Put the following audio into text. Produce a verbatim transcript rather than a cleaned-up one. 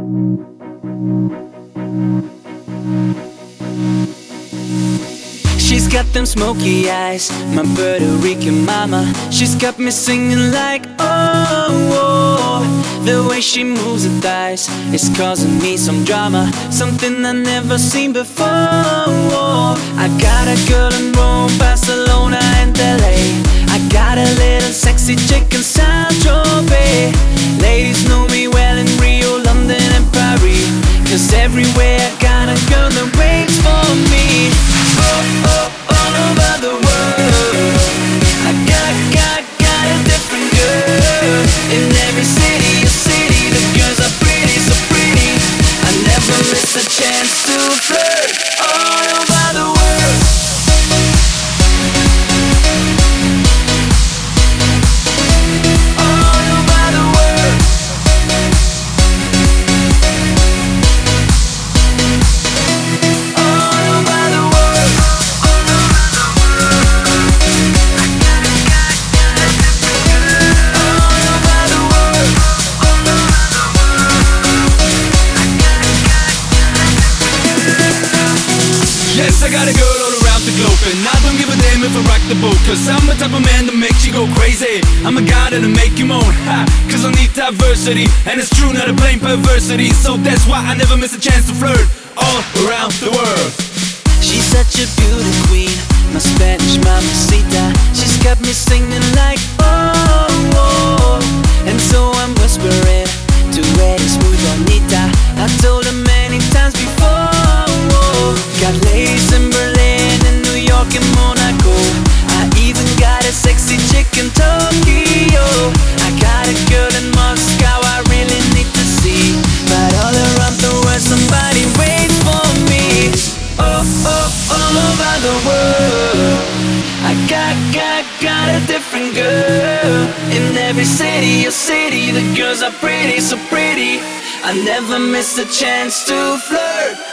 She's got them smoky eyes, my Puerto Rican mama. She's got me singing like, oh, oh. The way she moves her thighs is causing me some drama, something I've never seen before. I got a girl in Rome, Barcelona and L A. I got a little sexy chick in Saint-Tropez. Ladies know me well in Rio, London and Paris, 'cause everywhere I got a girl that waits for me. Oh, oh, all over the world, I got, got, got a different girl. In every city, a city, the girls are pretty, so pretty. I never miss a chance to flirt. All over the world. All over the world. All over the world. All over the world. I got, got, got a different girl. All over the world. All over the world. I got, got, got a different girl. Yes, I got a girl all around the globe, and I don't give a damn if I rock the boat, 'cause I'm the type of man that makes you go crazy. I'm a guy that'll make you moan, ha, 'cause I need diversity. And it's true, not a plain perversity, so that's why I never miss a chance to flirt all around the world. She's such a beauty queen, my Spanish mamacita. She's got me singing like, oh, oh. And so I'm whispering to Eddie Smooth Bonita. I told her many times before, oh. Got ladies in Berlin and New York and Monaco. I even got a sexy chick in Tokyo. I got a girl in Moscow I really need to see, but all around the world somebody waits for me. Oh, oh, all over the world, I got, got, got a different girl. In every city, a city, the girls are pretty, so pretty. I never miss a chance to flirt.